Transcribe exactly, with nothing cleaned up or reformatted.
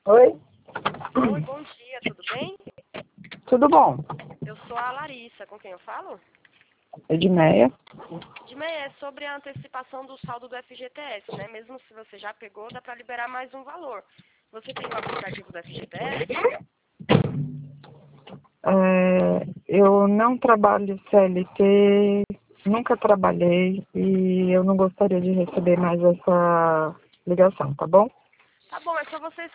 Oi? Oi, bom dia, tudo bem? Tudo bom? Eu sou a Larissa, com quem eu falo? Edmeia? Edmeia, é sobre a antecipação do saldo do F G T S, né? Mesmo se você já pegou, dá para liberar mais um valor. Você tem o aplicativo do F G T S? É, eu não trabalho C L T, nunca trabalhei e eu não gostaria de receber mais essa ligação, tá bom? Tá bom, é só você